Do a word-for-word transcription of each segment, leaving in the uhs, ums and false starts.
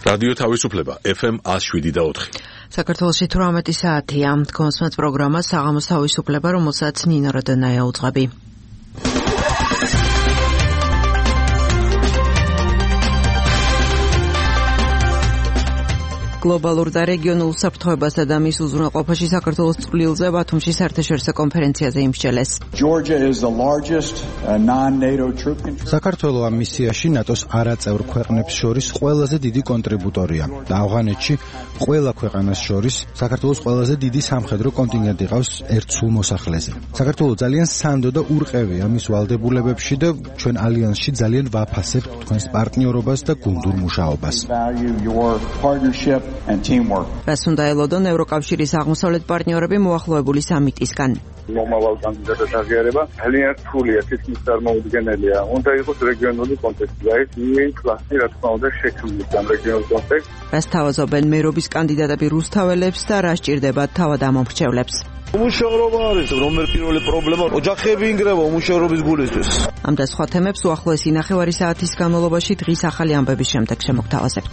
რადიო თავისუფლება ეფ ემ one oh seven და four. საქართველოში თვრამეტი საათია. კონსმეთ პროგრამა საღამოს თავისუფლება, რომელსაც ნინო როდონაია უძღვები. გლობალურ და რეგიონულ საფრთხეებასა და მის უზრუნველყოფაში საქართველოს წვლილზე ბათუმში საერთაშორისო კონფერენციაზე იმსჯელეს. საქართველო ამ მისიაში ნატოს არაწევრ ქვეყნებს შორის ყველაზე დიდი კონტრიბუტორია და ავღანეთში ყველა ქვეყანას შორის საქართველოს ყველაზე დიდი სამხედრო კონტინგენტი ყავს ერთ სულ მოსახლეზე. საქართველო ძალიან სანდო და ურყევია მის ვალდებულებებში და ჩვენ ალიანსში ძალიან ვაფასებთ თქვენს პარტნიორობას და გუნდურ მუშაობას. and teamwork. რას უნდა ელოდონ ევროკავშირის აღმოსავლეთ პარტნიორები მოახლოებული სამიტისგან. მომავალ კანდიდატთა აღიარება ძალიან რთულია, თითქმის წარმოუდგენელია. უნდა იყოს რეგიონული კონტექსტი, აი ეს კლასი რა თქმა უნდა შექმნით ამ რეგიონულ კონტექსტს. რას თავაზობენ მერობის კანდიდატები რუსთაველებს და რა სჭირდება თავადამომრჩევლებს. უმუშევრობა არის, რომელი პირველი პრობლემა ოჯახები ინგრევა უმუშევრობის გულისთვის. ამ და სხვა თემებს უახლოესი ნახევარი საათის განმავლობაში დღის ახალი ამბების შემდეგ შემოგთავაზებთ.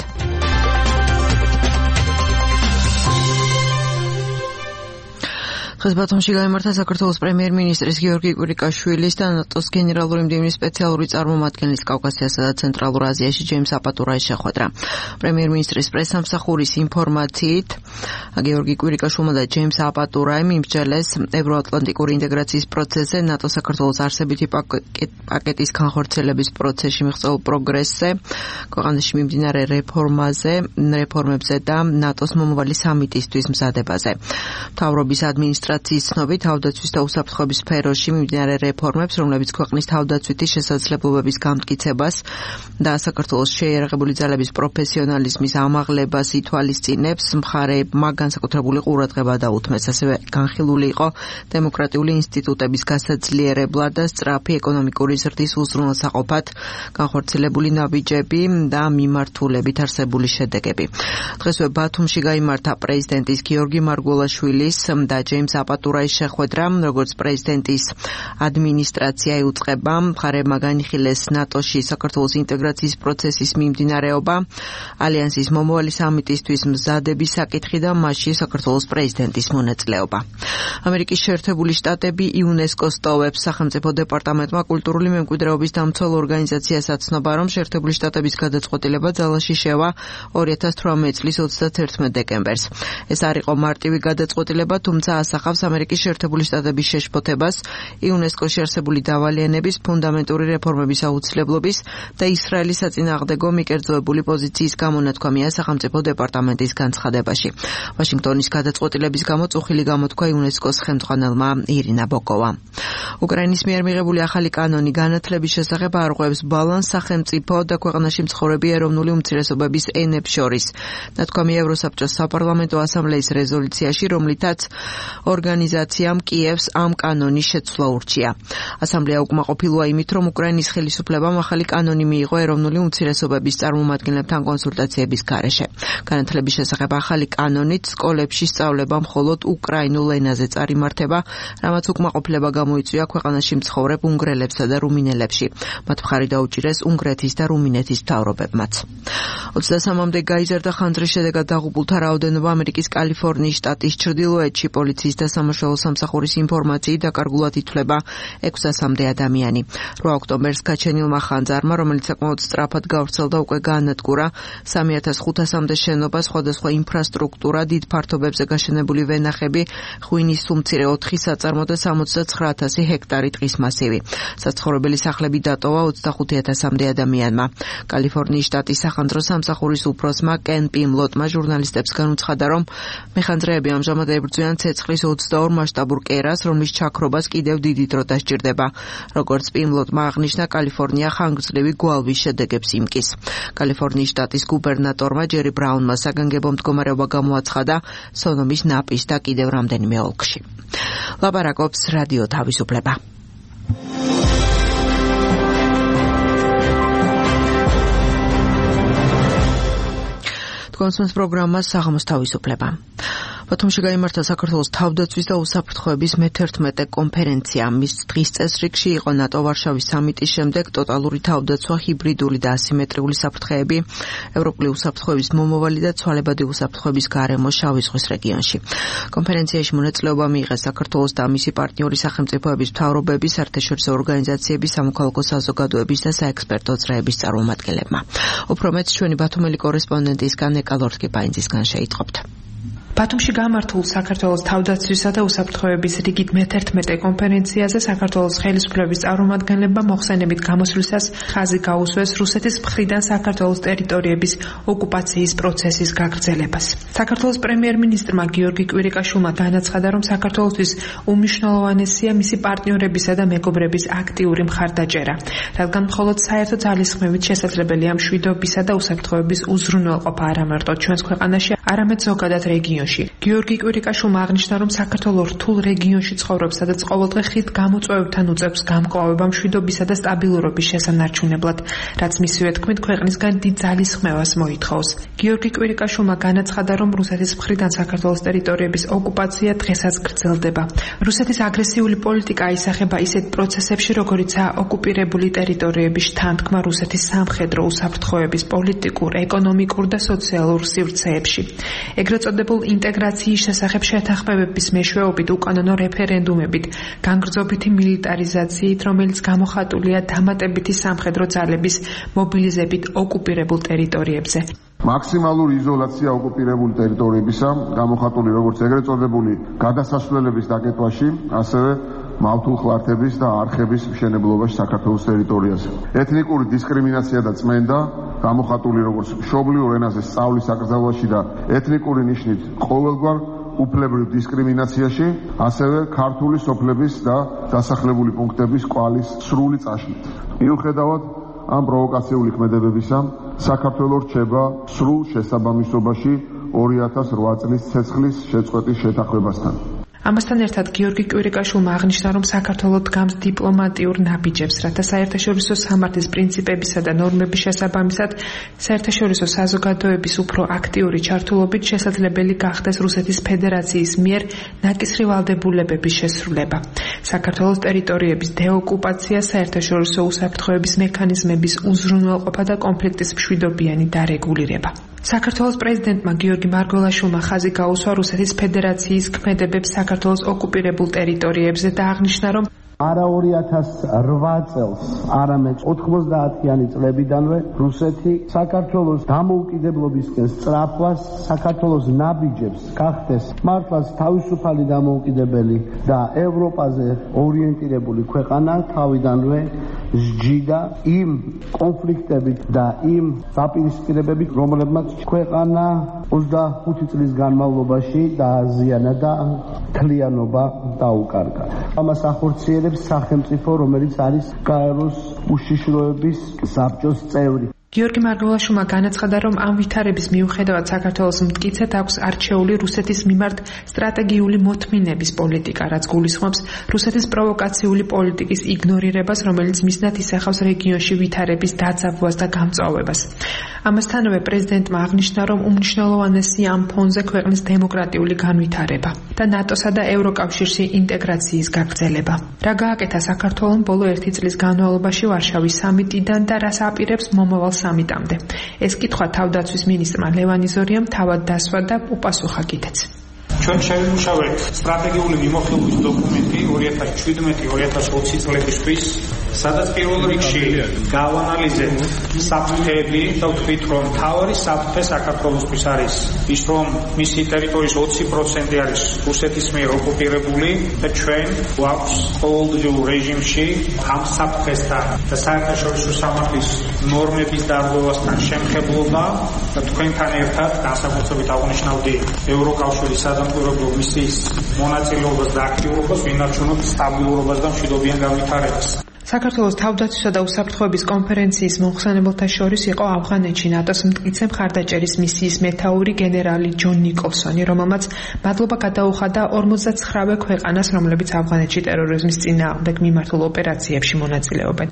დღეს ბათუმში გაიმართა საქართველოს პრემიერ-მინისტრის გიორგი კვირიკაშვილის და ნატოს გენერალური მდივნის სპეციალური წარმომადგენლის კავკასიასა და ცენტრალურ აზიაში ჯეიმს აპატურაის შეხვედრა. პრემიერ-მინისტრის პრესსამსახურის ინფორმაციით, გიორგი კვირიკაშვილმა და ჯეიმს აპატურაიმ იმსჯელეს ევროატლანტიკური ინტეგრაციის პროცესზე, ნატოს საქართველოს არსებითი პაკეტის განხორციელების პროცესში მიღწეულ პროგრესზე, ქვეყანაში მიმდინარე რეფორმაზე, რეფორმებზე და ნატოს მომავალი სამიტისთვის მზადებაზე. მთავრობის ადმინისტრაციის ცნობით თავდაცვის და უსაფრთხოების სფეროში მიმდინარე რეფორმებს, რომლებიც ქვეყნის თავდაცვითი შესაძლებლობების გამტკიცებას და საქართველოს შეიარაღებული ძალების პროფესიონალიზმის ამაღლებას ითვალისწინებს, მხარეებმა განსაკუთრებული ყურადღება დაუთმეს. ასევე განხილული იყო დემოკრატიული ინსტიტუტების გასაძლიერებლად და სწრაფი ეკონომიკური ზრდის უზრუნველსაყოფად განხორციელებული ნაბიჯები და მიმართულებით არსებული შედეგები. დღესვე ბათუმში გაიმართა პრეზიდენტის გიორგი მარგველაშვილის და ჯეიმს აპატურაის შეხვედრა, როგორც პრეზიდენტის ადმინისტრაცია იუწყება, მხარეებმა განიხილეს ნატოში საქართველოს ინტეგრაციის პროცესის მიმდინარეობა, ალიანსის მომავალი სამიტისთვის მზადების საკითხი და მასში საქართველოს პრეზიდენტის მონაწილეობა. ამერიკის შეერთებული შტატები იუნესკოს ტოვებს. სახელმწიფო დეპარტამენტმა კულტურული მემკვიდრეობის დამცველ ორგანიზაციას აცნობა, რომ შეერთებული შტატების გადაწყვეტილება ძალაში შევა ორი ათას თვრამეტი წლის ოცდათერთმეტ დეკემბერს. ეს არ იყო მარტივი გადაწყვეტილება, თუმცა ასახავს ამერიკის შეერთებული შტატების შეშფოთებას იუნესკოში არსებული დავალიანების, ფუნდამენტური რეფორმების აუცილებლობის და ისრაელის საწინააღმდეგო მიკერძოებული პოზიციის გამონათქვამია სახელმწიფო დეპარტამენტის განცხადებაში. ვაშინგტონის გადაწყვეტილების გამო წუხილი გამოთქვა იუნესკოს ხელმძღვანელმა ირინა ბოკოვამ. უკრაინის მიერ მიღებული ახალი კანონი განათლების შესახებ არღვევს ბალანსს სახელმწიფო და ქვეყანაში მცხოვრები ეროვნული უმცირესობების ენებს შორის. ნათქვამია ევროსაბჭოს საპარლამენტო ასამბლეის რეზოლუციაში, რომლითაც ორგანიზაციამ კიევს ამ კანონის შეცვლა ურჩია. ასამბლეა უკმაყოფილოა იმით, რომ უკრაინის ხელისუფლებამ ახალი კანონი მიიღო ეროვნული უმცირესობების წარმომადგენლებთან კონსულტაციების გარეშე. განათლების შესახებ ახალი კანონით სკოლებში სწავლება მხოლოდ უკრაინულ ენაზე წარიმართება, რამაც უკმაყოფილება გამოიწვია ქვეყანაში მცხოვრებ უნგრელებსა და რუმინელებში. მათ მხარი დაუჭირეს უნგრეთის და რუმინეთის მთავრობებმაც. ოცდასამამდე გაიზარდა ხანძრის შედეგად დაღუპულთა რაოდენობა ამერიკის კალიფორნიის შტატის ჩრდილოეთში პოლიციის და სამაშველო სამსახურის ინფორმაციით დაკარგულად ითვლება ექვსასამდე ადამიანი. რვა ოქტომბერს გაჩენილმა ხანძარმა, რომელიც საკმაოდ სწრაფად გავრცელდა, უკვე გაანადგურა სამი ათას ხუთასამდე შენობა, სხვადასხვა ინფრასტრუქტურა, დიდ ფართობებზე გაშენებული ვენახები, ღვინის სუმცირე ოთხი საწარმო და სამოცდაცხრა ათასი ჰექტარი ტყის მასივი. საცხოვრებელი სახლები დატოვა ოცდახუთი ათასამდე ადამიანმა. კალიფორნიის შტატის სახანძრო სამსახურის უფროსმა კენ პიმლოტმა ჟურნალისტებს განუცხადა, რომ მეხანძრეები ამჟამად ებრძვიან ცეცხლის ოცდაორ მასშტაბურ კერას, რომლის ჩაქრობას კიდევ დიდი დრო დასჭირდება. როგორც პიმლოტმა აღნიშნა, კალიფორნია ხანგრძლივი გვალვის შედეგებს იმკის. კალიფორნიის შტატის გუბერნატორმა ჯერი ბრაუნმა საგანგებო მდგომარეობა გამოაცხადა სონომის ნაპის და კიდევ რამდენიმე ოლქში. ლაპარაკობს რადიო თავისუფლება. კონსულტაციის პროგრამა საღამოს თავისუფლება. ბათუმში გაიმართა საქართველოს თავდაცვის და უსაფრთხოების მეთერთმეტე კონფერენცია. მის დღის წესრიგში იყო ნატო ვარშავის სამიტის შემდეგ ტოტალური თავდაცვა, ჰიბრიდული და ასიმეტრიული საფრთხეები, ევროპული უსაფრთხოების მომავალი და ცვალებადი უსაფრთხოების გარემო შავი ზღვის რეგიონში. კონფერენციაში მონაწილეობა მიიღეს საქართველოს და მისი პარტნიორი სახელმწიფოების მთავრობების, საერთაშორისო ორგანიზაციების, სამოქალაქო საზოგადოების და საექსპერტო წრეების წარმომადგენლებმა. უფრო მეტ ჩვენი ბათუმელი კორესპონდენტისგან ეკალორთკი პაინძისგან შეიტყობთ. ბათუმში გამართულ საქართველოს თავდაცვისა და უსაფრთხოების რიგით მეთერთმეტე კონფერენციაზე საქართველოს ხელისუფლების წარმომადგენლებმა მოხსენებით გამოსვლისას ხაზი გაუსვეს რუსეთის მხრიდან საქართველოს ტერიტორიების ოკუპაციის პროცესის გაგრძელებას. საქართველოს პრემიერ-მინისტრმა გიორგი კვირიკაშვილმა განაცხადა, რომ საქართველოსთვის უმნიშვნელოვანესია მისი პარტნიორებისა და მეგობრების აქტიური მხარდაჭერა, რადგან მხოლოდ საერთო ძალისხმევით შესაძლებელია მშვიდობისა და უსაფრთხოების უზრუნველყოფა არა მარტო ჩვენს ქვეყანაში, არამედ ზოგადად რეგიონში. გიორგი კვირიკაშვილმა აღნიშნა, რომ საქართველოს რთულ რეგიონში ცხოვრობს, სადაც ყოველდღე ხით გამოწვევებთან უწევს გამკლავება მშვიდობისა და სტაბილურობის შესანარჩუნებლად, რაც მისივე თქმით ქვეყნისგან დიდ ძალისხმევას მოითხოვს. გიორგი კვირიკაშვილმა განაცხადა, რომ რუსეთის მხრიდან საქართველოს ტერიტორიების ოკუპაცია დღესაც გრძელდება. რუსეთის აგრესიული პოლიტიკა ისახება ისეთ პროცესებში, როგორიცაა ოკუპირებული ტერიტორიების შთანთქმა რუსეთის სამხედრო უსაფრთხოების პოლიტიკურ, ეკონომიკურ და სოციალურ სივრცეებში. ეგრეთ წოდებულ ინტეგრაციის შესახებ შეთანხმებების მეშვეობით, უკანონო რეფერენდუმებით, განგრძობითი მილიტარიზაციით, რომელიც გამოხატულია დამატებითი სამხედრო ძალების მობილიზებით ოკუპირებულ ტერიტორიებზე. მაქსიმალური იზოლაცია ოკუპირებული ტერიტორიებისა, გამოხატული როგორც ეგრეთ წოდებული გადასასვლელების დაკეტვაში, ასევე მავთულხლართების და არხების მშენებლობაში საქართველოს ტერიტორიაზე. ეთნიკური დისკრიმინაცია და წმენდა, გამოხატული როგორც მშობლიურ ენაზე სწავლის საკრძალვაში და ეთნიკური ნიშნით ყოველგვარ უფლებრივ დისკრიმინაციაში, ასევე ქართული სოფლების და დასახლებული პუნქტების კვალის სრული წაშლით. მიუხედავად ამ პროვოკაციული ქმედებებისა, საქართველო რჩება სრულ შესაბამისობაში ორი ათას ოთხ წლის ცეცხლის შეწყვეტის შეთანხმებასთან. ამასთან ერთად გიორგი კვირიკაშვილმა აღნიშნა, რომ საქართველო დგამს დიპლომატიურ ნაბიჯებს, რათა საერთაშორისო სამართლის პრინციპებისა და ნორმების შესაბამისად საერთაშორისო საზოგადოების უფრო აქტიური ჩართულობით შესაძლებელი გახდეს რუსეთის ფედერაციის მიერ ნაკისრი ვალდებულებების შესრულება. საქართველოს ტერიტორიების დეოკუპაცია, საერთაშორისო უსაფრთხოების მექანიზმების უზრუნველყოფა და კონფლიქტის მშვიდობიანი დარეგულირება. საქართველოს პრეზიდენტმა გიორგი მარგველაშვილმა ხაზი გაუსვა რუსეთის ფედერაციის ქმედებებს საქართველოს ოკუპირებულ ტერიტორიებზე და აღნიშნა, რომ არა ორი ათას ოთხ წელს, არამედ ოთხმოცდაათიანი წლებიდანვე რუსეთი საქართველოს დამოუკიდებლობისკენ სწრაფვას, საქართველოს ნაბიჯებს გახდეს მართლაც თავისუფალი დამოუკიდებელი და ევროპაზე ორიენტირებული ქვეყანა თავიდანვე სჯიდა იმ კონფლიქტებით და იმ დაპირისპირებებით, რომლებმაც ქვეყანა ოცდახუთი წლის განმავლობაში დააზიანა და თლიანობა დაუკარგა. ამას ახორციელებს სახელმწიფო, რომელიც არის გაეროს უშიშროების საბჭოს წევრი. გიორგი მარგველაშვილმა განაცხადა, რომ ამ ვითარების მიუხედავად საქართველოს მტკიცედ აქვს არჩეული რუსეთის მიმართ სტრატეგიული მოთმინების პოლიტიკა, რაც გულისხმობს რუსეთის პროვოკაციული პოლიტიკის იგნორირებას, რომელიც მიზნად ისახავს რეგიონში ვითარების დაძაბვას და გამწვავებას. ამასთანავე პრეზიდენტმა აღნიშნა, რომ უმნიშვნელოვანესია ამ ფონზე ქვეყნის დემოკრატიული განვითარება და ნატოსა და ევროკავშირში ინტეგრაციის გაგრძელება. რა გააკეთა საქართველომ ბოლო ერთი წლის განმავლობაში ვარშავის სამიტიდან და რას აპირებს მომავალ სამიტამდე. ეს კითხვა თავდაცვის მინისტრმა ლევან იზორიამ თავად დასვა და უპასუხა კიდეც. ჩვენ შევიმუშავეთ სტრატეგიული მიმოხილვის დოკუმენტი ორი ათას შვიდმეტი ორი ათას ოცი წლებისთვის, სადაც პირველ რიგში გავანალიზეთ საფრთხეები და ვთქვით, რომ მთავარი საფრთხე საქართველოსთვის არის ის, რომ მისი ტერიტორიის ოცი პროცენტი არის რუსეთის მიერ ოკუპირებული და ჩვენ გვაქვს ყოველდღიურ რეჟიმში ამ საფრთხესთან და საერთაშორისო სამართლის ნორმების დარღვევასთან შემხებლობა და თქვენთან ერთად განსაკუთრებით აღნიშნავდი ევროკავშირის სადამკვირვებლო მისიის მონაწილეობას და აქტიურობას ვინარჩუნოთ სტაბილურობას და მშვიდობიან განვითარებას. საქართველოს თავდაცვისა და უსაფრთხოების კონფერენციის მომხსენებელთა შორის იყო ავღანეთში ნატოს მტკიცე მხარდაჭერის მისიის მეთაური გენერალი ჯონ ნიკოლსონი, რომელმაც მადლობა გადაუხადა ორმოცდაცხრამე ქვეყანას, რომლებიც ავღანეთში ტერორიზმის წინააღმდეგ მიმართულ ოპერაციებში მონაწილეობენ.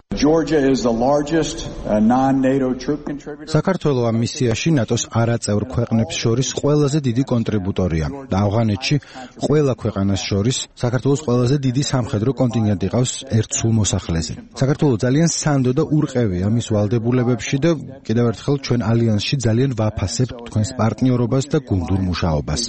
საქართველო ამ მისიაში ნატოს არაწევრ ქვეყნებს შორის ყველაზე დიდი კონტრიბუტორია და ავღანეთში ყველა ქვეყანას შორის საქართველოს ყველაზე დიდი სამხედრო კონტინგენტი ყავს ერთ სულ მოსახლეზე. საქართველო ძალიან სანდო და ურყევია მის ვალდებულებებში და კიდევ ერთხელ ჩვენ ალიანსში ძალიან ვაფასებთ თქვენს პარტნიორობას და გუნდურ მუშაობას.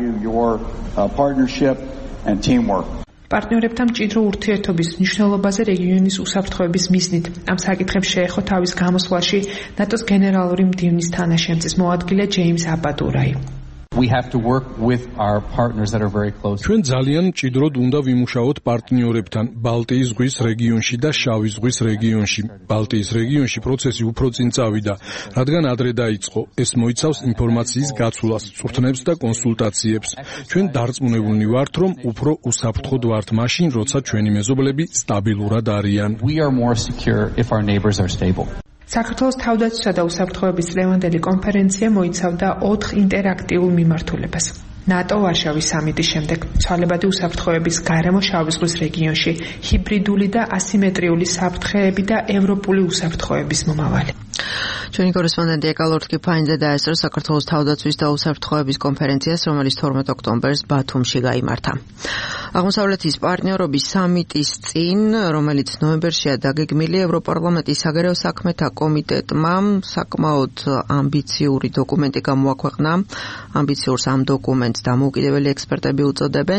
პარტნიორებთან მჭიდრო ურთიერთობის მნიშვნელობაზე რეგიონის უსაფრთხოების მიზნით ამ საკითხებს შეეხო თავის გამოსვლაში ნატოს გენერალური მდივნის თანაშემწის მოადგილე ჯეიმს აბადურაი. We have to work with our partners that are very close. ჩვენ ძალიან მჭიდროდ უნდა ვიმუშაოთ პარტნიორებთან ბალტიის ზღვის რეგიონში და შავი ზღვის რეგიონში. ბალტიის რეგიონში პროცესი უფრო წინ წავიდა, რადგან ადრე დაიწყო. ეს მოიცავს ინფორმაციის გაცვლას, წვრთნებს და კონსულტაციებს. ჩვენ დარწმუნებულნი ვართ, რომ უფრო უსაფრთხოდ ვართ მაშინ, როცა ჩვენი მეზობლები სტაბილურად არიან. We are more secure if our neighbors are stable. საქართველოს თავდაცვისა და უსაფრთხოების წლევანდელი კონფერენცია მოიცავდა ოთხ ინტერაქტიულ მიმართულებას. ნატო ვარშავის სამიტის შემდეგ ცვალებადი უსაფრთხოების გარემო შავი ზღვის რეგიონში, ჰიბრიდული და ასიმეტრიული საფრთხეები და ევროპული უსაფრთხოების მომავალი. ჩვენი კორესპონდენტი ეკალორთკი ფაინზე დაესწრო საქართველოს თავდაცვის და უსაფრთხოების კონფერენციას, რომელიც თორმეტ ოქტომბერს ბათუმში გაიმართა. აღმოსავლეთის პარტნიორობის სამიტის წინ, რომელიც ნოემბერშია დაგეგმილი, ევროპარლამენტის საგარეო საქმეთა კომიტეტმა საკმაოდ ამბიციური დოკუმენტი გამოაქვეყნა. ამბიციურს ამ დოკუმენტს დამოუკიდებელი ექსპერტები უწოდებენ.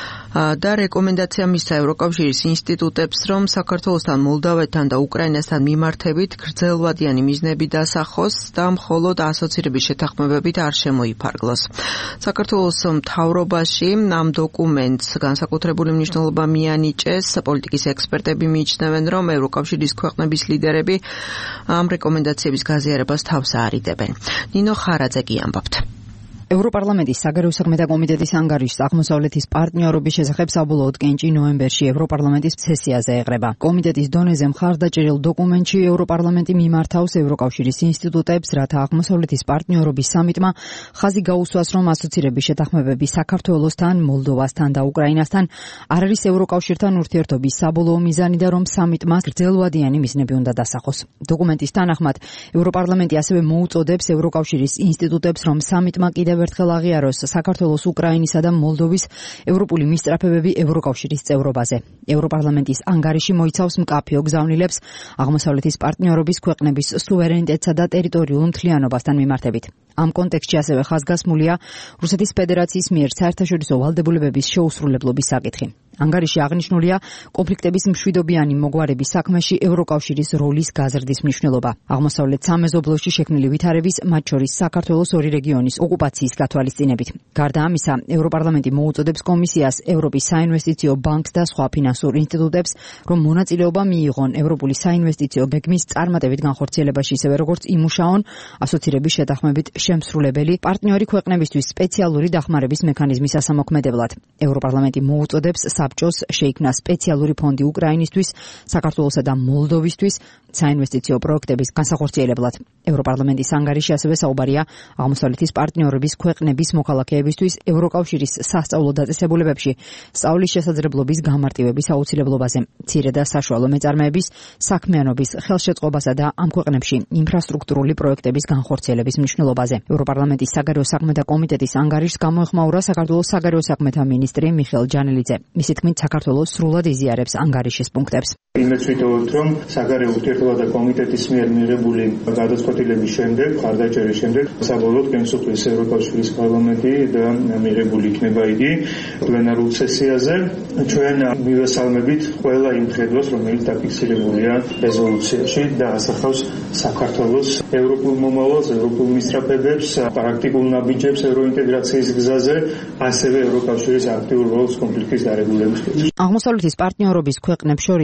და რეკომენდაცია მისცა ევროკავშირის ინსტიტუტებს, რომ საქართველოსთან, მოლდავეთთან და უკრაინასთან მიმართებით გრძელვადიანი მიზნები დასახოს და მხოლოდ ასოცირების შეთანხმებებით არ შემოიფარგლოს. საქართველოს მთავრობაში ამ დოკუმენტს განსაკუთრებული მნიშვნელობა მიანიჭეს. პოლიტიკის ექსპერტები მიიჩნევენ, რომ ევროკავშირის ქვეყნების ლიდერები ამ რეკომენდაციების გაზიარებას თავს არიდებენ. ნინო ხარაძე კი ამბობთ. ევროპარლამენტის საგარეო საქმეთა კომიტეტის ანგარიშს აღმოსავლეთის პარტნიორობის შესახებ საბოლოოდ კენჭი ნოემბერში ევროპარლამენტის სესიაზე ეღრება. კომიტეტის დონეზე მხარდაჭერილ დოკუმენტში ევროპარლამენტი მიმართავს ევროკავშირის ინსტიტუტებს, რათა აღმოსავლეთის პარტნიორობის სამიტმა ხაზი გაუსვას, რომ ასოცირების შეთანხმებები საქართველოსთან, მოლდოვასთან და უკრაინასთან არ არის ევროკავშირთან ურთიერთობის საბოლოო მიზანი და რომ სამიტმა გრძელვადიანი მიზნები უნდა დასახოს. დოკუმენტის თანახმად ევროპარლამენტი ასევე მოუწოდებს ევროკავშირის ინსტიტუტებს, რომ სამიტმა კიდევ ერთხელ აღიაროს საქართველოს, უკრაინისა და მოლდოვის ევროპული მისწრაფებები ევროკავშირის წევრობაზე. ევროპარლამენტის ანგარიში მოიცავს მკაფიო გზავნილებს აღმოსავლეთის პარტნიორობის ქვეყნების სუვერენიტეტსა და ტერიტორიულ მთლიანობასთან მიმართებით. ამ კონტექსტში ასევე ხაზგასმულია რუსეთის ფედერაციის მიერ საერთაშორისო ვალდებულებების შეუსრულებლობის საკითხი. ანგარიში აღნიშნულია კონფლიქტების მშვიდობიანი მოგვარების საქმეში ევროკავშირის როლის გაზრდის მნიშვნელობა. აღმოსავლეთ სამეზობლოში შექმნილი ვითარების, მათ შორის საქართველოს ორი რეგიონის ოკუპაციის გათვალისწინებით. გარდა ამისა, ევროპარლამენტი მოუწოდებს კომისიას, ევროპის საინვესტიციო ბანკს და სხვა ფინანსურ ინსტიტუტებს, რომ მონაწილეობა მიიღონ ევროპული საინვესტიციო გეგმის წარმატებით განხორციელებაში, ისევე როგორც იმუშაონ ასოცირების შეთანხმებით შემსრულებელი პარტნიორი ქვეყნებისთვის სპეციალური დახმარების მექანიზმის ასამოქმედებლად. ევროპარლამენტი მოუწოდებს საბჭოს შეიქმნა სპეციალური ფონდი უკრაინისთვის, საქართველოსა და მოლდოვისთვის საინვესტიციო პროექტების განსახორციელებლად. ევროპარლამენტის ანგარიში ასევე საუბარია აღმოსავლეთის პარტნიორობის ქვეყნების მოქალაქეებისთვის ევროკავშირის სასწავლო დაწესებულებებში სწავლის შესაძლებლობის გამარტივების აუცილებლობაზე, მცირე და საშუალო მეწარმეების საქმიანობის ხელშეწყობასა და ამ ქვეყნებში ინფრასტრუქტურული პროექტების განხორციელების მნიშვნელობაზე. ევროპარლამენტის საგარეო საქმეთა კომიტეტის ანგარიშს გამოეხმაურა საქართველოს საგარეო საქმეთა მინისტრი მიხეილ ჯანელიძე. მისი თქმით, საქართველოს სრულად იზიარებს ანგარიშის პუნქტებს. იმედს ვიტოვებთ, რომ საგარეო ურთიერთობათა კომიტეტის მიერ მიღებული გადაწყვეტილების შემდეგ, მხარდაჭერის შემდეგ, საბოლოოდ გენსოფლის ევროკავშირის პარლამენტი და მიღებული იქნება იგი პლენარულ სესიაზე. ჩვენ მივესალმებით ყველა იმ ხედვას, რომელიც დაფიქსირებულია რეზოლუციაში და ასახავს საქართველოს ევროპულ მომავალს, ევროპულ მისწრაფებებს, პრაქტიკულ ნაბიჯებს ევროინტეგრაციის გზაზე, ასევე ევროკავშირის აქტიურ როლს კონფლიქტის დარეგულების კუთხეში. აღმოსავლეთის პარტნიორობის ქვეყნებს შორის საქართველოს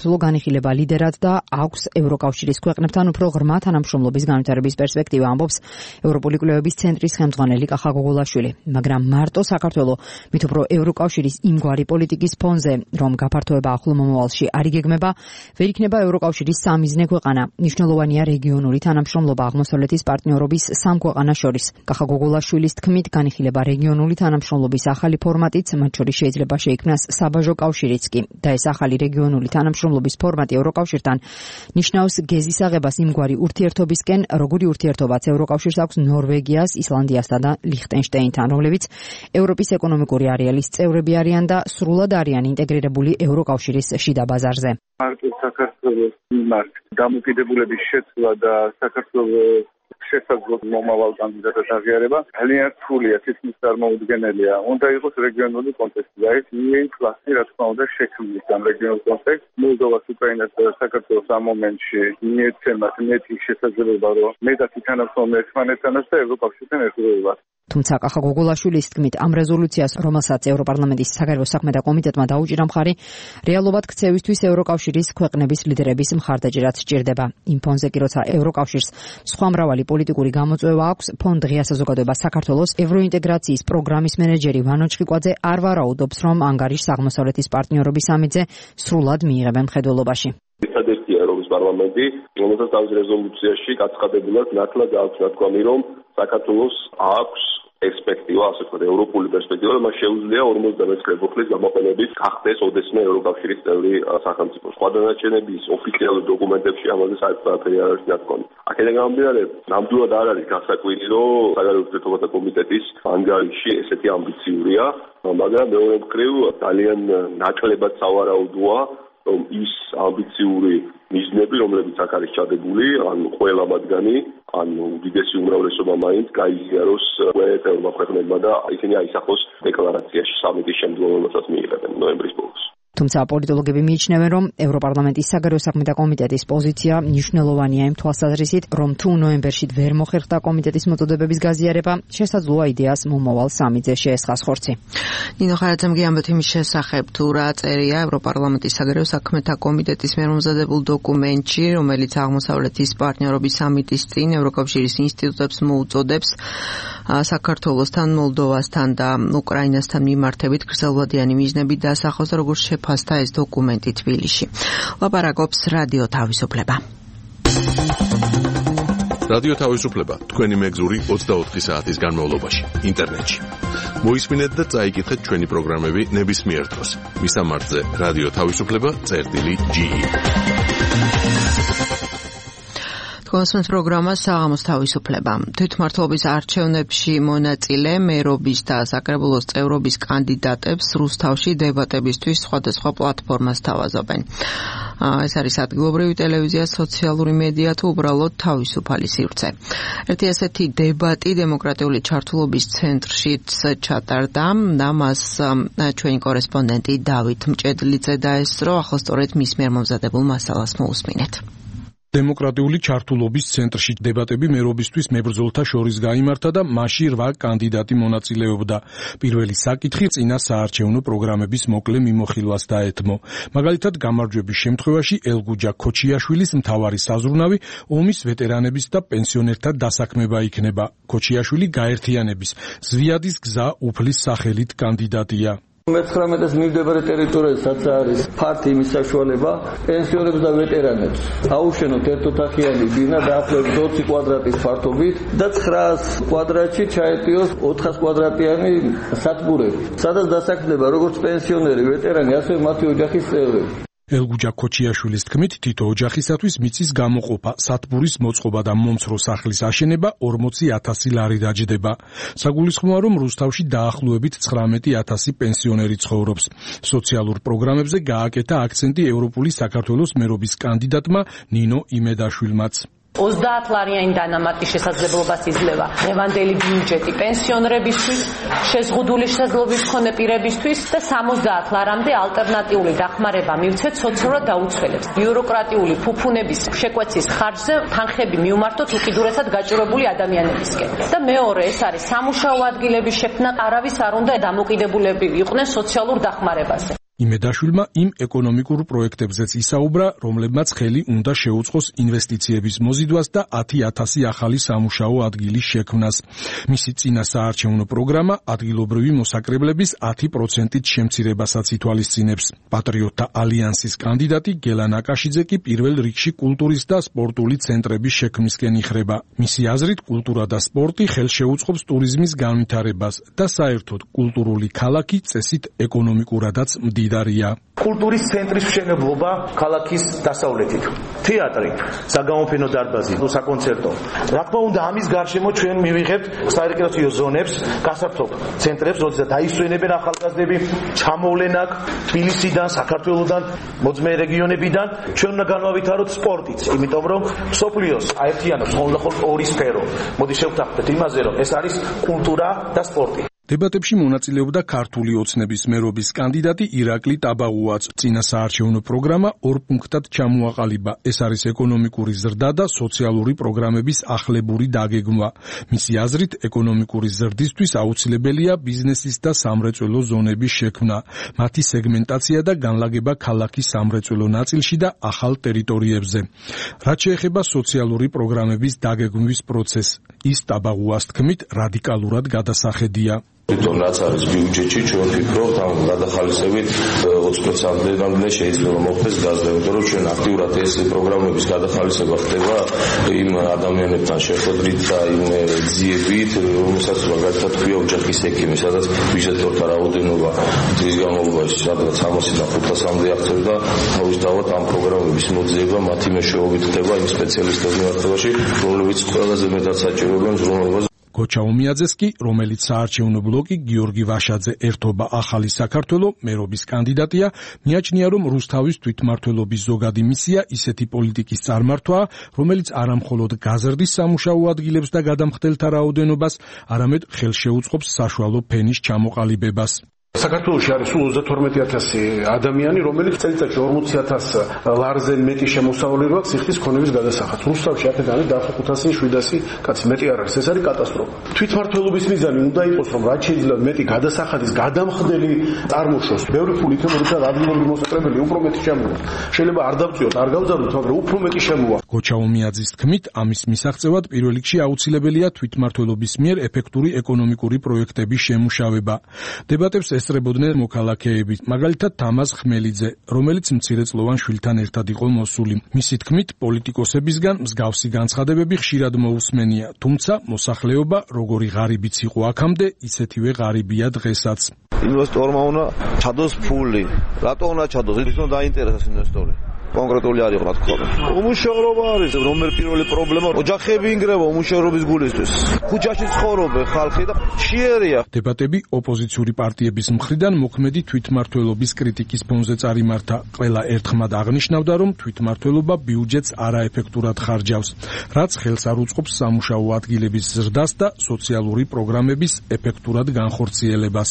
საქართველო განიხილება ლიდერად და აქვს ევროკავშირის ქვეყნებთან უფრო ღრმა თანამშრომლობის განვითარების პერსპექტივა, ამბობს ევროპული კვლევების ცენტრის ხელმძღვანელი კახა გოგოლაშვილი. მაგრამ მარტო საქართველო მით უფრო ევროკავშირის იმგვარი პოლიტიკის ფონზე, რომ გაფართოება ახლო მომავალში არ იგეგმება, ვერ იქნება ევროკავშირის სამიზნე ქვეყანა. მნიშვნელოვანია რეგიონული თანამშრომლობა აღმოსავლეთის პარტნიორობის სამ ქვეყანას შორის. კახა გოგოლაშვილის თქმით, განიხილება რეგიონული თანამშრომლობის ახალი ფორმატიც, მათ შორის შეიძლება შეიქმნას საბაჟო კავშირიც კი და ეს ახალი რეგიონული თანამშრომლობის ფორმატი ევროკავშირთან ნიშნავს გეზის აღებას იმგვარი ურთიერთობისკენ, როგორი ურთიერთობაც ევროკავშირს აქვს ნორვეგიას, ისლანდიასთან და ლიხტენშტეინთან, რომლებიც ევროპის ეკონომიკური არეალის წევრები არიან და სრულად არიან ინტეგრირებული ევროკავშირის შიდა ბაზარზე. მარტო საქართველოს მიმართ დამოკიდებულების შეცვლა და საქართველოს შესაძლო მომავალ კანდიდატად აღიარება ძალიან რთულია, თითქმის წარმოუდგენელია. უნდა იყოს რეგიონული კონტექსტი და ეს იეი კლასი, რა თქმა უნდა, შექმნის ამ რეგიონულ კონტექსტს. მოლდოვას, უკრაინას და საქართველოს ამ მომენტში მიეცემათ მეტი შესაძლებლობა, რომ მეტად ითანამშრომლონ ერთმანეთთანაც და ევროკავშირთან ერთგულებად. თუმცა კახა გოგოლაშვილის თქმით, ამ რეზოლუციას, რომელსაც ევროპარლამენტის საგარეო საქმეთა კომიტეტმა დაუჭირა მხარი, რეალობად ქცევისთვის ევროკავშირის ქვეყნების ლიდერების მხარდაჭერაც სჭირდება. იმ ფონზე კი როცა ევროკავშირს სხვა მრავალი პოლიტიკური გამოწვევა აქვს, ფონდ ღია საზოგადოება საქართველოს ევროინტეგრაციის პროგრამის მენეჯერი ვანო ჩხიკვაძე არ ვარაუდობს, რომ ანგარიშს აღმოსავლეთის პარტნიორობის სამიტზე სრულად მიიღებენ მხედველობაში. ერთადერთია ევროპის პარლამენტი, რომელსაც ამ რეზოლუციაში გაცხადებულად ნათლად აქვს ნათქვამი, რომ საქართველოს აქვს პერსპექტივა, ასე ვთქვათ, ევროპული პერსპექტივა, და მას შეუძლია ორმოცდამეცხრე წლის გამოყენებით გახდეს ოდესმე ევროკავშირის წევრი სახელმწიფო. სხვა დანარჩენების ოფიციალურ დოკუმენტებში ამაზე საერთოდ არაფერი არ არის ნათქვამი. აქედან გამომდინარე, ნამდვილად არ არის გასაკვირი, რომ საგარეო ურთიერთობათა კომიტეტის ანგარიში ესეთი ამბიციურია, მაგრამ მეორე მხრივ ძალიან ნაკლებად სავარაუდოა, რომ ის ამბიციური მიზნები, რომლებიც აქ არის ჩადებული, ან ყველა მათგანი, ან უდიდესი უმრავლესობა მაინც გაიზიაროს ევროპულ ქვეყნებმა და ისინი აისახოს დეკლარაციაში სამიტის შემდგომ, რომელსაც მიიღებენ ნოემბრის ბოლოს. თუმცა პოლიტოლოგები მიიჩნევენ, რომ ევროპარლამენტის საგარეო საქმეთა კომიტეტის პოზიცია მნიშვნელოვანია იმ თვალსაზრისით, რომ თუ ნოემბერში ვერ მოხერხდა კომიტეტის მოწოდებების გაზიარება, შესაძლოა იდეას მომავალ სამიტზე შეესხას ხორცი. ნინო ხარაძემ გიამბეთ იმის შესახებ, თუ რა წერია ევროპარლამენტის საგარეო საქმეთა კომიტეტის მიერ მომზადებულ დოკუმენტში, რომელიც აღმოსავლეთის პარტნიორობის სამიტის წინ ევროკავშირის ინსტიტუტებს მოუწოდებს საქართველოსთან, მოლდოვასთან და უკრაინასთან მიმართებით გრძელვადიანი მიზნები დასახოს, როგორც შეფასდა ეს დოკუმენტი თბილისში. ლაპარაკობს რადიო თავისუფლება. რადიო თავისუფლება თქვენი მეგზური ოცდაოთხი საათის განმავლობაში ინტერნეტში. მოისმინეთ და წაიკითხეთ ჩვენი პროგრამები ნებისმიერ დროს. მისამართზე რადიო თავისუფლება წერტილი ჯი. კონსულტ პროგრამა საღამოს თავისუფლება. თვითმმართველობის არჩევნებში მონაწილე მერობის და საკრებულოს წევრობის კანდიდატებს რუსთავში დებატებისთვის სხვადასხვა პლატფორმას თავაზობენ. ეს არის ადგილობრივი ტელევიზია, სოციალური მედია თუ უბრალოდ თავისუფალი სივრცე. ერთი ასეთი დებატი დემოკრატიული ჩართულობის ცენტრშიც ჩატარდა და მას ჩვენი კორესპონდენტი დავით მჭედლიძე დაესწრო, ახლა სწორედ მის მიერ მომზადებულ მასალას მოусმინეთ. დემოკრატიული ჩართულობის ცენტრში დებატები მერობისთვის მებრძოლთა შორის გაიმართა და მასში რვა კანდიდატი მონაწილეობდა. პირველი საკითხი წინა საარჩევნო პროგრამების მოკლე მიმოხილვას დაეთმო. მაგალითად, გამარჯვების შემთხვევაში ელგუჯა ქოჩიაშვილის მთავარი საზრუნავი ომის ვეტერანების და პენსიონერთა დასაქმება იქნება. ქოჩიაშვილი გაერთიანების ზვიადის გზა უფლის სახელით კანდიდატია. მეცხრამეტეს მიმდებარე ტერიტორიასაც არის ფართი იმის საშუალება პენსიონერებს და ვეტერანებს აუშენოთ ერთოთახიანი ბინა დაახლოებით ოცი კვადრატის ფართობით და ცხრაას კვადრატში ჩაეტიოს ოთხას კვადრატიანი სათბურები, სადაც დასაქმდება როგორც პენსიონერი, ვეტერანი, ასევე მათი ოჯახის წევრები. ელგუჯა ქოჩიაშვილის თქმით, თითო ოჯახისათვის მიწის გამოყოფა, სათბურის მოწყობა და მომცრო სახლის აშენება ორმოცი ათასი ლარი დაჯდება. საგულისხმოა, რომ რუსთავში დაახლოებით ცხრამეტი ათასი პენსიონერი ცხოვრობს. სოციალურ პროგრამებზე გააკეთა აქცენტი ევროპული საქართველოს მერობის კანდიდატმა ნინო იმედაშვილმაც. ოცდაათ ლარიანი დანამატი შესაძლებლობას იძლევა დღევანდელი ბიუჯეტი პენსიონერებისთვის, შეზღუდული შესაძლებლობის მქონე პირებისთვის და სამოცდაათ ლარამდე ალტერნატიული დახმარება მივცეთ სოციალურად დაუცველებს. ბიუროკრატიული ფუფუნების შეკვეცის ხარჯზე თანხები მიუმართოთ უკიდურესად გაჭირვებული ადამიანებისკენ. და მეორე, ეს არის სამუშაო ადგილების შექმნა, არავის არ უნდა დამოკიდებულები იყვნენ სოციალურ დახმარებაზე. იმედაშვილმა იმ ეკონომიკურ პროექტებზეც ისაუბრა, რომლებმაც ხელი უნდა შეუწყოს ინვესტიციების მოზიდვას და ათი ათასი ახალი სამუშაო ადგილის შექმნას. მისი წინა საარჩევნო პროგრამა ადგილობრივი მოსაკრებლების ათი პროცენტით შემცირებასაც ითვალისწინებს. პატრიოტთა ალიანსის კანდიდატი გელა ნაკაშიძე კი პირველ რიგში კულტურის და სპორტული ცენტრების შექმნისკენ იხრება. მისი აზრით, კულტურა და სპორტი ხელშეუწყობს ტურიზმის განვითარებას და საერთოდ კულტურული ქალაქი წესით ეკონომიკურადაც მდიდარია. კულტურის ცენტრის მშენებლობა ქალაქის დასავლეთით. თეატრი, საგამოფენო დარბაზი, საკონცერტო. რა თქმა უნდა, ამის გარშემო ჩვენ მივიღებთ სარეკრეაციო ზონებს, გასართობ ცენტრებს, როდესაც დაისვენებენ ახალგაზრდები, ჩამოვლენ აქ თბილისიდან, საქართველოსდან, მოძმე რეგიონებიდან. ჩვენ უნდა განვავითაროთ სპორტიც, იმიტომ რომ მსოფლიოს აერთიანებს ხოლმე ორი სფერო. მოდი შევთანხმდეთ იმაზე, რომ ეს არის კულტურა და სპორტი. დებატებში მონაწილეობდა ქართული ოცნების მერობის კანდიდატი ირაკლი ტაბაღუაც. წინა საარჩევნო პროგრამა ორ პუნქტად ჩამოაყალიბა. ეს არის ეკონომიკური ზრდა და სოციალური პროგრამების ახლებური დაგეგმვა. მისი აზრით, ეკონომიკური ზრდისთვის აუცილებელია ბიზნესის და სამრეწველო ზონების შექმნა, მათი სეგმენტაცია და განლაგება ქალაქის სამრეწველო ნაწილში და ახალ ტერიტორიებზე. რაც შეეხება სოციალური პროგრამების დაგეგმვის პროცესს, ის ტაბაღუას თქმით რადიკალურად გადასახედია. თვითონ რაც არის ბიუჯეტში, ჩვენ ვფიქრობთ ამ გადახალისებით ოცი პროცენტამდე შეიძლება მოხდეს გაზრდა, იმიტომ რომ ჩვენ აქტიურად ეს პროგრამების გადახალისება ხდება იმ ადამიანებთან შეხვედრით და იმ ძიებით, რომელსაც მაგალითად ქვია ოჯახის ექიმი, სადაც ბიუჯეტორთა რაოდენობა დღის განმავლობაში სადღაც სამასიდან ხუთასამდე აღწევდა, თავისთავად ამ პროგრამების მოძიება მათი მეშვეობით ხდება იმ სპეციალისტების მიმართებაში, რომლებიც ყველაზე მეტად საჭიროებენ ზრუნველობას. გოჩა ომიაძეს კი, რომელიც საარჩევნო ბლოკი გიორგი ვაშაძე ერთობა ახალი საქართველო მერობის კანდიდატია, მიაჩნია, რომ რუსთავის თვითმმართველობის ზოგადი მისია ისეთი პოლიტიკის წარმართვაა, რომელიც არამხოლოდ გაზრდის სამუშაო ადგილებს და გადამხდელთა რაოდენობას, არამედ ხელშეუწყობს საშუალო ფენის ჩამოყალიბებას. საქართველოში არის სულ ოცდათორმეტი ათასი ადამიანი, რომელიც წელიწადში ორმოცი ათასი ლარზე მეტი შემოსავალი აქვს სიხდის ქონების გადასახადს. რუსთავში აქედან არის დაახლოებით ხუთასი შვიდასი კაცი, მეტი არ არის. ეს არის კატასტროფა. თვითმმართველობის მიზანი უნდა იყოს, რომ რაც შეიძლება მეტი გადასახადის გადამხდელი წარმოშოს. ბევრი ფული იქნება, როცა ადგილობრივი მოსაკრებელი უფრო მეტი შემოვა. შეიძლება არ დავწიოთ, არ გავზარდოთ, მაგრამ უფრო მეტი შემოვა. გოჩა ომიაძის თქმით, ამის მისაღწევად პირველ რიგში აუცილებელია თვითმმართველობის მიერ ეფექტური ეკონომიკური პროექტების შემუშავება. დებატებს ესწრებოდნენ მოქალაქეები, მაგალითად თამაზ ხმელიძე, რომელიც მცირეწლოვან შვილთან ერთად იყო მოსული. მისი თქმით, პოლიტიკოსებისგან მსგავსი განცხადებები ხშირად მოусმენია, თუმცა მოსახლეობა, როგორი ღარიბიც იყო აქამდე, ისეთივე ღარიბია დღესაც. ინვესტორმა უნდა ჩადოს ფული. რატო უნდა ჩადოს? ის უნდა დაინტერესოს ინვესტორი. კონკრეტული არის რა თქმა უნდა. უმუშევრობა არის, რომელი პირველი პრობლემა, ოჯახები ინგრევა უმუშევრობის გულისთვის. ქუჩაში ცხოვრობენ ხალხი და შეერია. დებატები ოპოზიციური პარტიების მხრიდან მოქმედი თვითმმართველობის კრიტიკის ფონზე წარიმართა. ყველა ერთხმად აღნიშნავდა, რომ თვითმმართველობა ბიუჯეტს არაეფექტურად ხარჯავს, რაც ხელს არ უწყობს სამუშაო ადგილების ზრდას და სოციალური პროგრამების ეფექტურად განხორციელებას.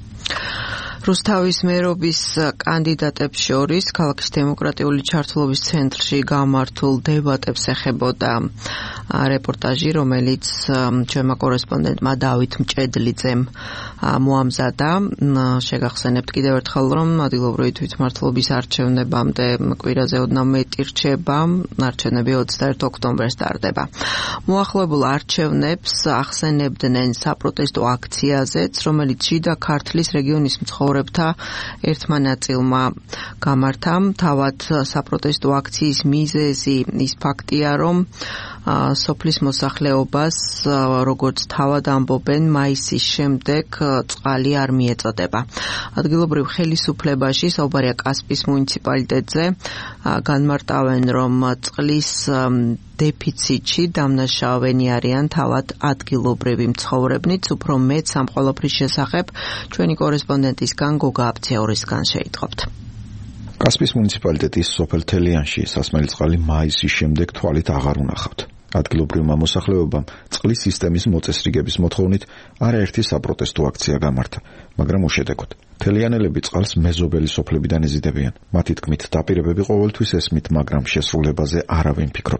რუსთავის მერობის კანდიდატებს შორის ქალაქის დემოკრატიული ჩართულობის ცენტრში გამართულ დებატებს ეხებოდა რეპორტაჟი, რომელიც ჩვენმა კორესპონდენტმა დავით მჭედლიძემ მოამზადა. შეგახსენებთ კიდევ ერთხელ, რომ ადგილობრივი თვითმმართველობის არჩევნებამდე კვირაზე ოდნავ მეტი რჩება, არჩევნები ოცდაერთი ოქტომბერს ტარდება. მოახლოებულ არჩევნებს ახსენებდნენ საპროტესტო აქციაზეც, რომელიც შიდა ქართლის რეგიონის მცხოვრებთა ერთმა ნაწილმა გამართა. თავად საპროტესტო აქციის მიზეზი ის ფაქტია, რომ სოფლის მოსახლეობას, როგორც თავად ამბობენ, მაისის შემდეგ წყალი არ მიეწოდება. ადგილობრივ ხელისუფლებაში, საუბარია კასპის მუნიციპალიტეტზე, განმარტავენ, რომ წყლის დეფიციტში დამნაშავენი არიან თავად ადგილობრივი მცხოვრებნიც, უფრო მეტს ამ ყველაფრის შესახებ ჩვენი კორესპონდენტისგან გოგა აფცეორისგან შეიტყობთ. კასპის მუნიციპალიტეტის სოფელ თელიანში სასმელი წყალი მაისის შემდეგ თვალით აღარ უნახავთ. ადგილობრივმა მოსახლეობამ წყლის სისტემის მოწესრიგების მოთხოვნით არაერთი საპროტესტო აქცია გამართა, მაგრამ უშედეგოდ. თელიანელები წყალს მეზობელი სოფლებიდან ეზიდებიან. მათი თქმით, დაპირებები ყოველთვის ესმით, მაგრამ შესრულებაზე არავინ ფიქრობს.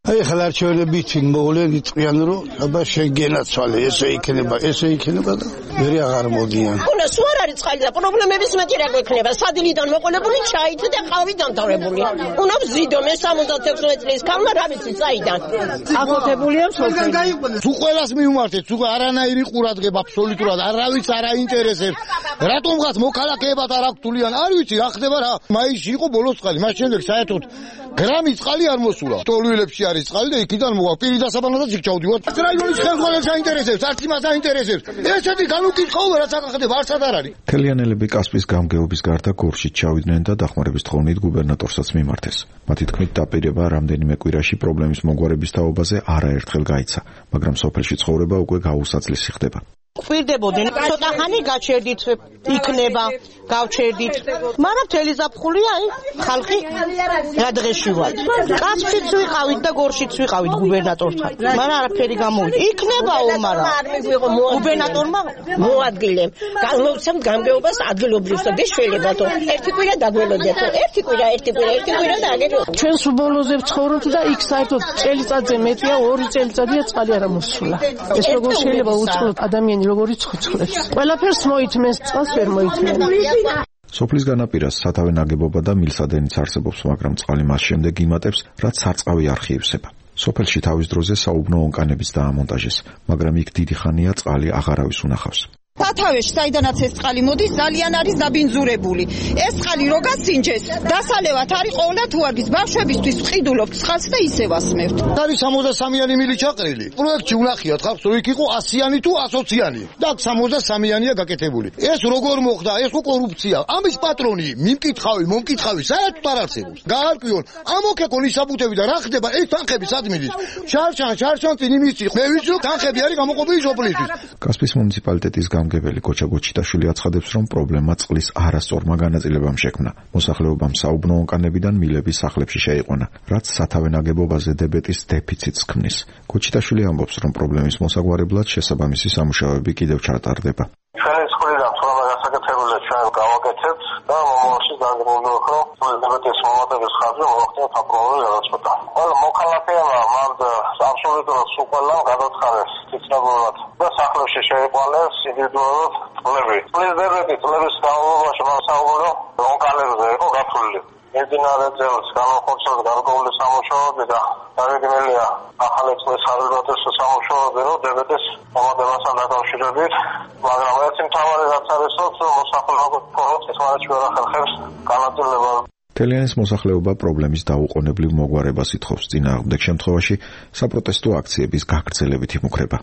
აი ხლა არჩევნებით მოვლენით ყიან რომ აბა შეგენაცვალე ესე იქნება ესე იქნება და ვერი აღარ მოდიან. უნდა სულ არ არის წყალი და პრობლემების მეტი რა გვექნება. სადილიდან მოყოლებული ჩაით და ყავი დამთავრებული. უნდა ვზიდო მე სამოცდაექვსი წლის ქალმა რა ვიცი საიდან. აკეთებულია მსოფლიო. თუ ყველას მიუმართეთ, თუ არანაირი ყურადღება აბსოლუტურად არავის არ აინტერესებს. რატომღაც მოქალაქეებად არ აქვს თულიან, არ ვიცი, რა ხდება რა. მაისში იყო ბოლოს წყალი, მას შემდეგ საერთოდ გრამი წყალი არ მოსულა. ტოლვილებში არის წყალი და იქიდან მოვა პირი დასაბანადაც იქ ჩავდივარ. რაიონის ხელმძღვანელს აინტერესებს, არც იმას აინტერესებს. ესეთი განუკითხაობა რაც აკეთებ არსად არ არის. თელიანელები კასპის გამგეობის გარდა გორშით ჩავიდნენ და დახმარების თხოვნით გუბერნატორსაც მიმართეს. მათი თქმით დაპირება რამდენიმე კვირაში პრობლემის მოგვარების თაობაზე არაერთხელ გაიცა, მაგრამ სოფელში ცხოვრება უკვე გაუსაცლისი ხდება. ყვირდებოდნენ ცოტა ხანი გაჩერდით იქნება გავჩერდით მაგრამ მთელი ზაფხული აი ხალხი რა დღეში ვარ კასპიც ვიყავით და გორშიც ვიყავით გუბერნატორთან მაგრამ არაფერი გამოვიდა იქნებაო მაგრამ გუბერნატორმა მოადგილემ გამოვცემ გამგეობას ადგილობრივსა და შველებათო ერთი კვირა დაგველოდეთო ერთი კვირა ერთი კვირა ერთი კვირა და აგეთო ჩვენს უბოლოზე ვცხოვრობთ და იქ საერთოდ წელიწადზე მეტია ორი წელიწადია წყალი არ მოსულა ეს როგორ შეიძლება უცხო ადამიანი როგორი ცოცხლებს. ყველაფერს მოითმენს, წყალს ვერ მოითმენს. სოფლის განაპირას სათავე ნაგებობა და მილსადენიც არსებობს, მაგრამ წყალი მას შემდეგ იმატებს, რაც სარწყავი არ ხიევსება. სოფელში თავის დროზე საუბნო ონკანებიც დაამონტაჟეს, მაგრამ იქ დიდი ხანია წყალი აღარავის უნახავს. სათავეში საიდანაც ეს წყალი მოდის ძალიან არის დაბინძურებული. ეს წყალი რო გასინჯეს, დასალევად არის ყოვლა თუ არის ბავშვებისთვის ვყიდულობთ წყალს და ისევ ასმევთ. არის სამოცდასამიანი მილი ჩაყრილი. პროექტში ვნახიათ ხალხს რომ იქ იყო ასიანი თუ ასოციანი. და სამოცდასამიანია გაკეთებული. ეს როგორ მოხდა? ეს ხო კორუფცია. ამის პატრონი, მიმკითხავი, მომკითხავი საერთოდ არ არსებობს. გაარკვიონ, ამოქეკონ ისაბუთები და რა ხდება ეს თანხები სად მიდის? შარშან, შარშან წინ იმისი. მე ვიცი რომ თანხები არის გამოყოფილი სოფლისთვის. კასპის მუნიციპალიტეტის გამგებელი კოჩა გოჩიტაშვილი აცხადებს, რომ პრობლემა წყლის არასწორმა განაწილებამ შექმნა. მოსახლეობამ საუბნო ონკანებიდან მილების სახლებში შეიყვანა, რაც სათავე ნაგებობაზე დებეტის დეფიციტს ქმნის. გოჩიტაშვილი ამბობს, რომ პრობლემის მოსაგვარებლად შესაბამისი სამუშაოები კიდევ ჩატარდება. ჩვენი სკოლიდან პრობლემა გასაკეთებულია, ჩვენ გავაკეთებთ და მომავალში გაგრძელდება, რომ დებეტის მომატების ხარჯი მოახდინოთ ამ პრობლემის გადაწყვეტა. ყველა მოქალაქეებმა მანდ აბსოლუტურად უყოლან გადაცხადეს თვითნებურად და სახლებში შეიყვანეს ინდივიდუალურად წყლები. წყლის დებეტი წყლების განმავლობაში მან საუბრო ონკანებზე იყო გათვლილი. მიმდინარე წელს განახორციელეს გარკვეული სამუშაოები და დაგეგმილია ახალი წყლის ხარჯების სამუშაოები, რომ დებეტის მომატებასთან დაკავშირებით, მაგრამ ერთი მთავარი რაც არის, რომ მოსახლეობა ეხლარჩი ვერ ახერხებს განაწილება. თელიანის მოსახლეობა პრობლემის დაუყოვნებლივ მოგვარებას ითხოვს, წინააღმდეგ შემთხვევაში საპროტესტო აქციების გაგრძელებით იმუქრება.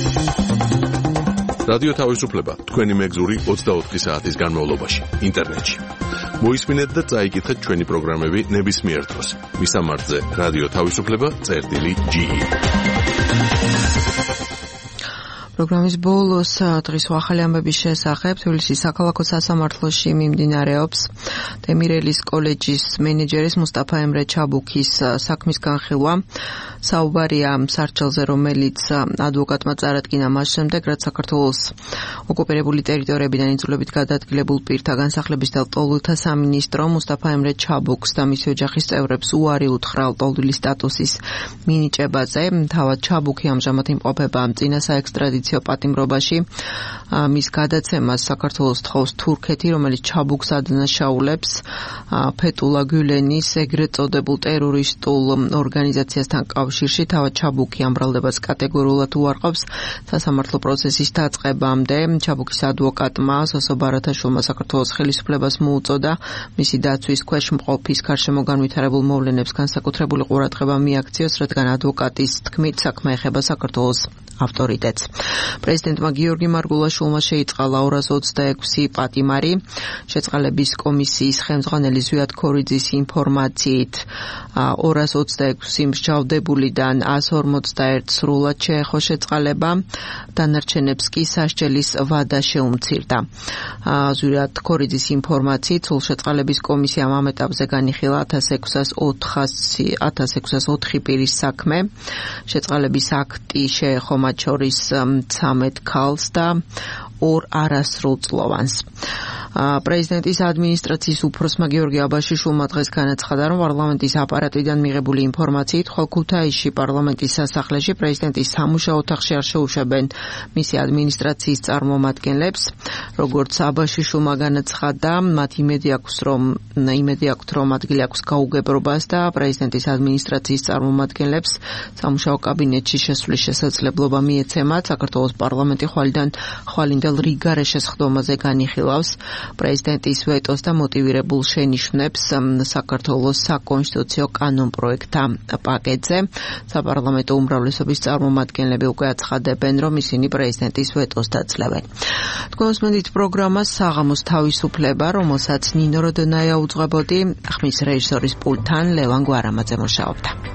რადიო თავისუფლება თქვენი მეგზური ოცდაოთხი საათის განმავლობაში ინტერნეტში. მოისმინეთ და წაიკითხეთ ჩვენი პროგრამები ნებისმიერ დროს. მისამართზე რადიო თავისუფლება წერტილი ჯი. პროგრამის ბოლოს დღის ახალი ამბების შესახებ თბილისის საქალაქო სასამართლოში მიმდინარეობს დემირელის კოლეჯის მენეჯერის მუსტაფა ემრე ჩაბუქის საქმის განხილვა. საუბარია სარჩელზე, რომელიც ადვოკატმა წარადგინა მას შემდეგ, რაც საქართველოს ოკუპირებული ტერიტორიებიდან იძულებით გადაადგილებულ პირთა განსახლების და ლტოლვილთა სამინისტრო მუსტაფა ემრე ჩაბუქს და მისი ოჯახის წევრებს უარი უთხრა ლტოლვილის სტატუსის მინიჭებაზე. თავად ჩაბუქი ამჟამად იმყოფება წინა საექსტრადიციო პატიმრობაში. მის გადაცემას საქართველოს თხოვს თურქეთი, რომელიც ჩაბუქს ადანაშაულებს ფეტულა გულენის ეგრეთ წოდებულ ტერორისტულ ორგანიზაციასთან კავშირში. თავად ჩაბუქი ამბრალდებას კატეგორიულად უარყოფს. სასამართლო პროცესის დაწყებამდე ჩაბუქის ადვოკატმა სოსო ბარათაშვილმა საქართველოს ხელისუფლებას მოუწოდა მისი დაცვის ქვეშ მყოფის გარშემო განვითარებულ მოვლენებს განსაკუთრებული ყურადღება მიაქციოს, რადგან ადვოკატის თქმით საქმე ეხება საქართველოს ავტორიტეტს. პრეზიდენტმა გიორგი მარგულაშვილმა შეიწყალა ორას ოცდაექვსი პატიმარი. შეწყალების კომისიის ხელმძღვანელი ზვიად ქორიძის ინფორმაციით ორას ოცდაექვსი მსჯავრდებულიდან ას ორმოცდაერთს სრულად შეეხო შეწყალება, დანარჩენებს კი სასჯელის ვადა შეუმცირდა. ზვიად ქორიძის ინფორმაციით სულ შეწყალების კომისიამ ამ ეტაპზე განიხილა ათას ექვსას ოთხი პირის საქმე. შეწყალების აქტი შეეხო მათ შორის ცამეტ ქალს და ორ არასრულწლოვანს. პრეზიდენტის ადმინისტრაციის უფროსმა გიორგი აბაშიშვილმა დღეს განაცხადა, რომ პარლამენტის აპარატიდან მიღებული ინფორმაციით ხვალ-ქუთაისში პარლამენტის სასახლეში პრეზიდენტის სამუშაო ოთახში არ შეუშვებენ მისი ადმინისტრაციის წარმომადგენლებს. როგორც აბაშიშვილმა განაცხადა, მათ იმედი აქვს, რომ იმედი აქვს, რომ ადგილი აქვს გაუგებრობას და პრეზიდენტის ადმინისტრაციის წარმომადგენლებს სამუშაო კაბინეტში შესვლის შესაძლებლობა მიეცემათ. საქართველოს პარლამენტი ხვალიდან ხვალინდელ რიგარე შესხდომაზე განიხილავს პრეზიდენტის ვეტოს და მოტივირებულ შენიშვნებს საქართველოს საკონსტიტუციო კანონპროექტთა პაკეტზე. საპარლამენტო უმრავლესობის წარმომადგენლები უკვე აცხადებენ, რომ ისინი პრეზიდენტის ვეტოს დაძლევენ. თქვენ უსმენთ პროგრამას საღამოს თავისუფლება, რომელსაც ნინო როდონაია უძღვებოდი, ხმის რეჟისორის პულტთან ლევან გვარამაძე მუშაობდა.